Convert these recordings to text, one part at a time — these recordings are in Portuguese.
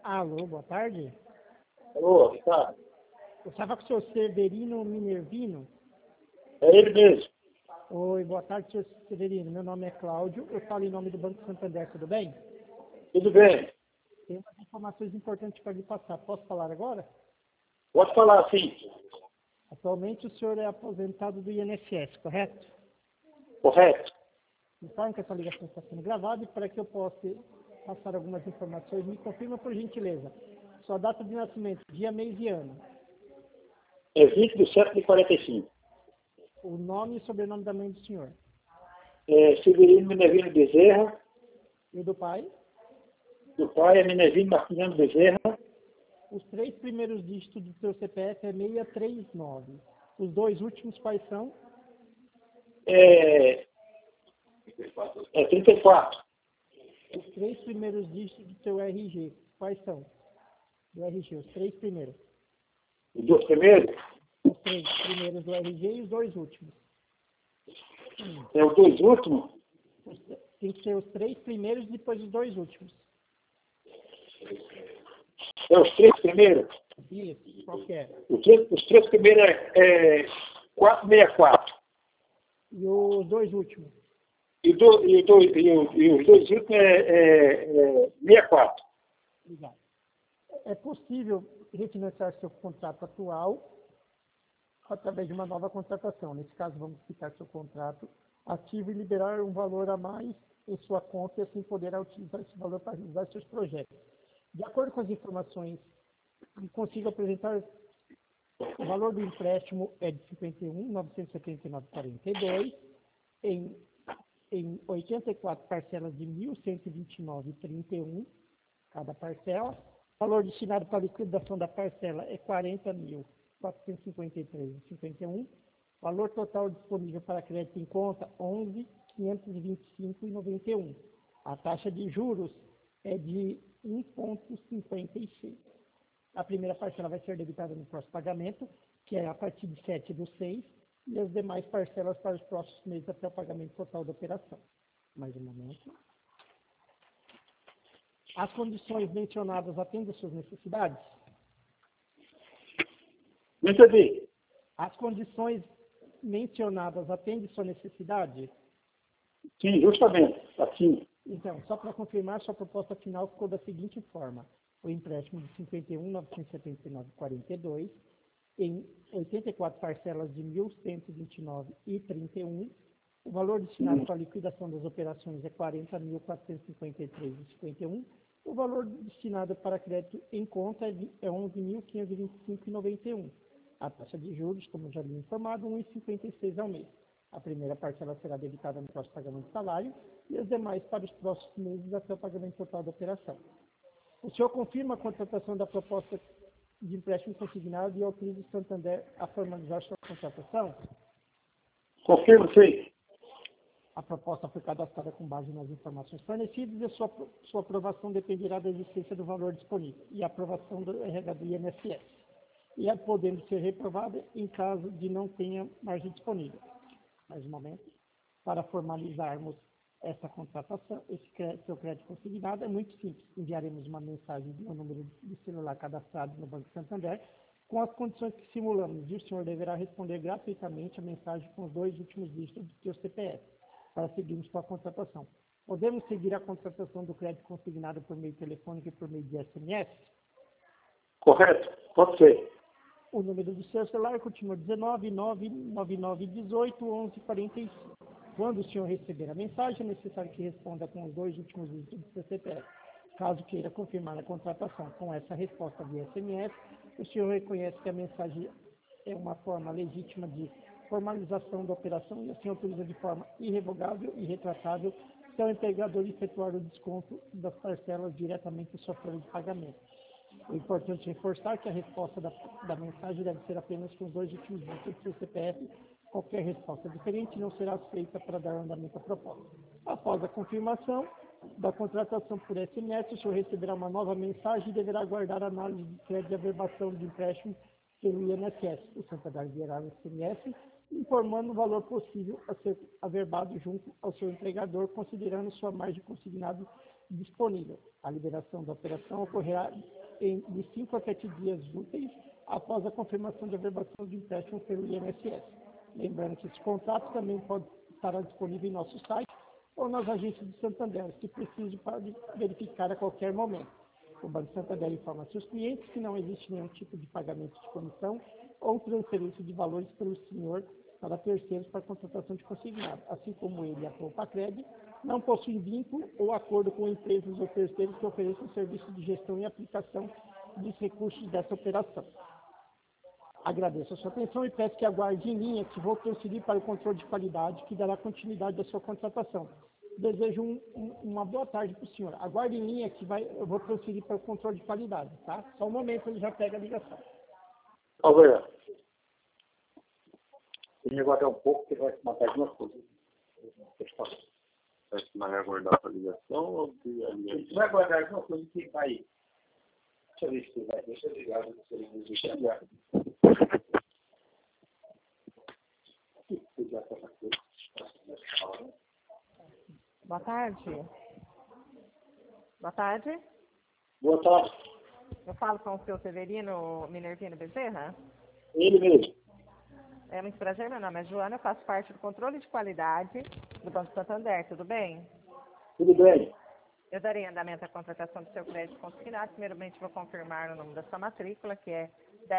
Alô, boa tarde. Alô, tá? Eu estava com o senhor Severino Minervino. É ele mesmo. Oi, boa tarde, senhor Severino. Meu nome é Cláudio. Eu falo em nome do Banco Santander, tudo bem? Tudo bem. Tem umas informações importantes para lhe passar. Posso falar agora? Pode falar, sim. Atualmente o senhor é aposentado do INSS, correto? Correto. Informe que essa ligação está sendo gravada e para que eu possa passar algumas informações, me confirma por gentileza. Sua data de nascimento, dia, mês e ano. É 20/7/45. O nome e sobrenome da mãe do senhor. É Severino Minervino Bezerra. E o do pai? Do pai é Minervino Martiniano Bezerra. Os 3 primeiros dígitos do seu CPF é 639. Os 2 últimos quais são? É 34. Os 3 primeiros dígitos do seu RG. Quais são? Do RG, os 3 primeiros. Os 2 primeiros? Os 3 primeiros do RG e os 2 últimos. É os 2 últimos? Tem que ser os 3 primeiros e depois os 2 últimos. É os 3 primeiros? Isso, qual que é? Os 3 primeiros é 464. E os 2 últimos? E os 2 últimos é 64. Obrigado. É possível refinanciar seu contrato atual através de uma nova contratação. Nesse caso, vamos quitar seu contrato ativo e liberar um valor a mais em sua conta e assim poderá utilizar esse valor para realizar seus projetos. De acordo com as informações que consigo apresentar, o valor do empréstimo é de 51.979,42 em 84 parcelas de 1.129,31 cada parcela. O valor destinado para a liquidação da parcela é 40.453,51. Valor total disponível para crédito em conta, 11.525,91. A taxa de juros é de 1,56. A primeira parcela vai ser debitada no próximo pagamento, que é a partir de 7/6, e as demais parcelas para os próximos meses até o pagamento total da operação. Mais um momento. As condições mencionadas atendem às suas necessidades? Não entendi. As condições mencionadas atendem sua necessidade? Sim, justamente. Assim. Então, só para confirmar, sua proposta final ficou da seguinte forma. O empréstimo de 51.979,42 em 84 parcelas de 1.129,31. O valor destinado para a liquidação das operações é 40.453,51. O valor destinado para crédito em conta é 11.525,91. A taxa de juros, como já lhe informado, 1,56 ao mês. A primeira parcela será debitada no próximo pagamento de salário e as demais para os próximos meses até o pagamento total da operação. O senhor confirma a contratação da proposta de empréstimo consignado e autoriza o Santander a formalizar sua contratação? Confirmo, sim. A proposta foi cadastrada com base nas informações fornecidas e sua aprovação dependerá da existência do valor disponível e a aprovação do RH do INSS. E podendo ser reprovada em caso de não tenha margem disponível. Mais um momento. Para formalizarmos essa contratação, seu crédito consignado é muito simples. Enviaremos uma mensagem no número de celular cadastrado no Banco Santander com as condições que simulamos e o senhor deverá responder gratuitamente a mensagem com os 2 últimos dígitos do seu CPF para seguirmos com a contratação. Podemos seguir a contratação do crédito consignado por meio telefônico e por meio de SMS? Correto. Pode ser. O número do seu celular continua 19999181145. Quando o senhor receber a mensagem, é necessário que responda com os 2 últimos dígitos do seu CPF. Caso queira confirmar a contratação com essa resposta via SMS, o senhor reconhece que a mensagem é uma forma legítima de formalização da operação e assim autoriza de forma irrevogável e retratável seu empregador efetuar o desconto das parcelas diretamente em sua folha de pagamento. É importante reforçar que a resposta da mensagem deve ser apenas com os 2 últimos dígitos do seu CPF. Qualquer resposta diferente não será aceita para dar andamento à proposta. Após a confirmação da contratação por SMS, o senhor receberá uma nova mensagem e deverá aguardar a análise de crédito e averbação de empréstimo pelo INSS. O Santander enviará o SMS informando o valor possível a ser averbado junto ao seu empregador, considerando sua margem consignada disponível. A liberação da operação ocorrerá de 5 a 7 dias úteis após a confirmação de averbação de empréstimo pelo INSS. Lembrando que esse contrato também pode estar disponível em nosso site ou nas agências do Santander, se precise para verificar a qualquer momento. O Banco Santander informa a seus clientes que não existe nenhum tipo de pagamento de comissão ou transferência de valores pelo senhor para terceiros para contratação de consignado, assim como ele e a Poupa-Cred não possuem vínculo ou acordo com empresas ou terceiros que ofereçam serviço de gestão e aplicação dos recursos dessa operação. Agradeço a sua atenção e peço que aguarde em linha que vou transferir para o controle de qualidade que dará continuidade à sua contratação. Desejo uma boa tarde para o senhor. Aguarde em linha que eu vou transferir para o controle de qualidade, tá? Só um momento, ele já pega a ligação. Obrigado. Tem que aguardar um pouco, porque vai matar de uma coisa. Vai aguardar a ligação ou que a ligação? Você vai aguardar alguma coisa que vai. Deixa eu ver se vai. Deixa eu ligar. Deixa eu ligar. Boa tarde. Boa tarde. Boa tarde. Eu falo com o seu Severino Minervino Bezerra. Ele mesmo. É muito prazer, meu nome é Joana, eu faço parte do controle de qualidade do Banco Santander, tudo bem? Tudo bem. Eu darei andamento à contratação do seu crédito consignado. Primeiramente, vou confirmar o nome da sua matrícula, que é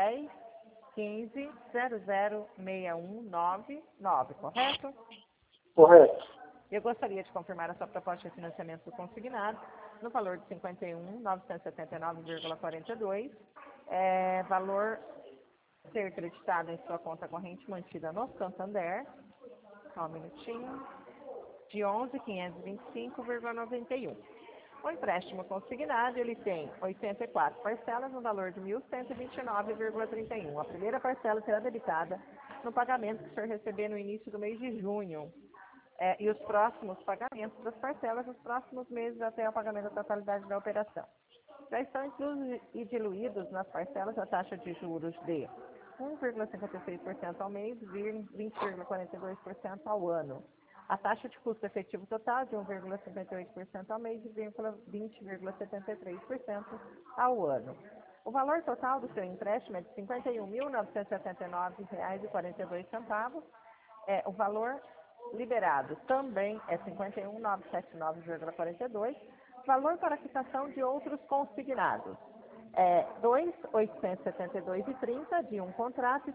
1015-00619, correto? Correto. Eu gostaria de confirmar a sua proposta de financiamento do consignado no valor de R$ 51.979,42, valor ser creditado em sua conta corrente mantida no Santander, só um minutinho, de 11.525,91. O empréstimo consignado, ele tem 84 parcelas no valor de R$ 1.129,31. A primeira parcela será debitada no pagamento que o senhor receber no início do mês de junho. E os próximos pagamentos das parcelas nos próximos meses até o pagamento da totalidade da operação. Já estão inclusos e diluídos nas parcelas a taxa de juros de 1,56% ao mês, 20,42% ao ano. A taxa de custo efetivo total de 1,58% ao mês e 20,73% ao ano. O valor total do seu empréstimo é de R$ 51.979,42. O valor liberado também é 51.979,42. Valor para quitação de outros consignados é 2.872,30 de um contrato e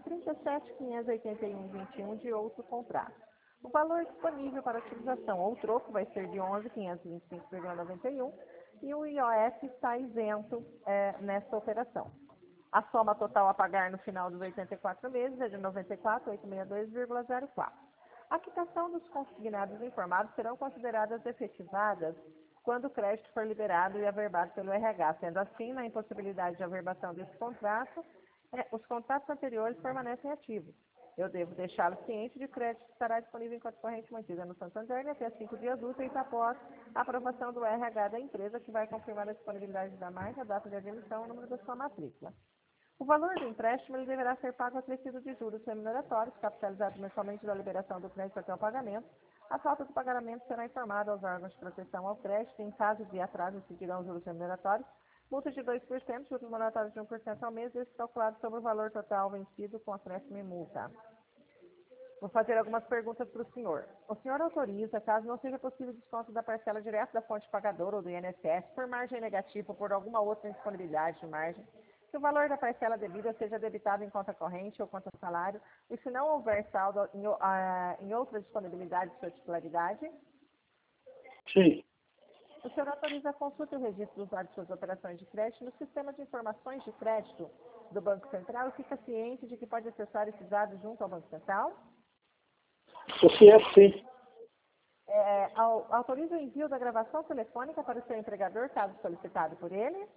37.581,21 de outro contrato. O valor disponível para utilização ou troco vai ser de 11.525,91 e o IOF está isento nessa operação. A soma total a pagar no final dos 84 meses é de R$ 94.862,04. A quitação dos consignados informados serão consideradas efetivadas quando o crédito for liberado e averbado pelo RH. Sendo assim, na impossibilidade de averbação desse contrato, os contratos anteriores permanecem ativos. Eu devo deixá-lo ciente de que o crédito estará disponível em conta corrente mantida no Santander até 5 dias úteis após a aprovação do RH da empresa, que vai confirmar a disponibilidade da marca, a data de admissão e o número da sua matrícula. O valor do empréstimo ele deverá ser pago acrescido de juros remuneratórios, capitalizados mensalmente da liberação do crédito até o pagamento. A falta do pagamento será informada aos órgãos de proteção ao crédito. Em caso de atraso, incidirão juros remuneratórios, multa de 2%, juros moratórios de 1% ao mês, esse calculado sobre o valor total vencido com acréscimo e multa. Vou fazer algumas perguntas para o senhor. O senhor autoriza, caso não seja possível desconto da parcela direto da fonte pagadora ou do INSS, por margem negativa ou por alguma outra indisponibilidade de margem, que o valor da parcela devida seja debitado em conta corrente ou conta salário, e se não houver saldo em outra disponibilidade de sua titularidade? Sim. O senhor autoriza a consulta e o registro dos dados de suas operações de crédito no sistema de informações de crédito do Banco Central e fica ciente de que pode acessar esses dados junto ao Banco Central? Você é sim. Autoriza o envio da gravação telefônica para o seu empregador, caso solicitado por ele?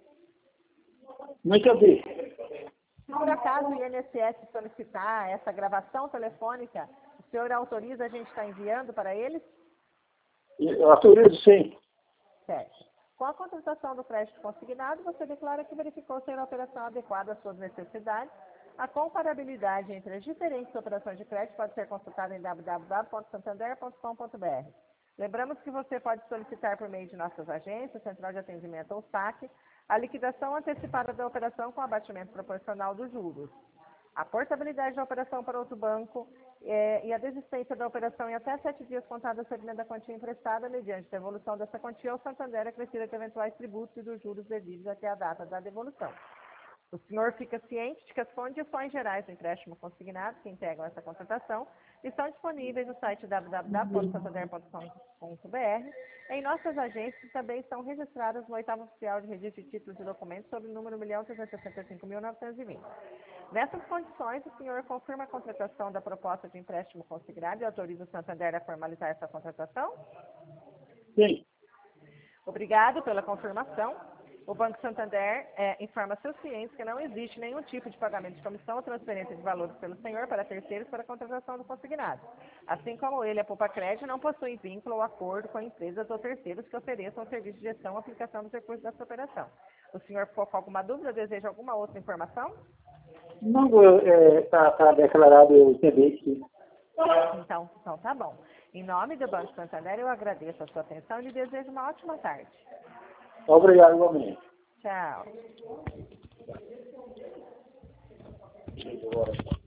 Não entendi. Se por acaso o INSS solicitar essa gravação telefônica, o senhor autoriza a gente estar enviando para eles? Autorizo sim. Certo. Com a contratação do crédito consignado, você declara que verificou ser a operação adequada às suas necessidades. A comparabilidade entre as diferentes operações de crédito pode ser consultada em www.santander.com.br. Lembramos que você pode solicitar por meio de nossas agências, Central de Atendimento ou SAC, a liquidação antecipada da operação com abatimento proporcional dos juros, a portabilidade da operação para outro banco e a desistência da operação em até 7 dias contados a recebimento da quantia emprestada, mediante devolução dessa quantia ao Santander acrescida de eventuais tributos e dos juros devidos até a data da devolução. O senhor fica ciente de que as condições gerais do empréstimo consignado que integram essa contratação estão disponíveis no site www.santander.com.br. Em nossas agências também estão registradas no 8º Oficial de Registro de Títulos e Documentos sob o número 1.365.920. Nessas condições, o senhor confirma a contratação da proposta de empréstimo consignado e autoriza o Santander a formalizar essa contratação? Sim. Obrigado pela confirmação. O Banco Santander informa seus clientes que não existe nenhum tipo de pagamento de comissão ou transferência de valores pelo senhor para terceiros para a contratação do consignado. Assim como ele, a Poupa Crédito não possui vínculo ou acordo com empresas ou terceiros que ofereçam o serviço de gestão ou aplicação dos recursos dessa operação. O senhor ficou com alguma dúvida? Deseja alguma outra informação? Não, está declarado, eu entendi que... Então tá bom. Em nome do Banco Santander, eu agradeço a sua atenção e lhe desejo uma ótima tarde. Obrigado, igualmente. Tchau.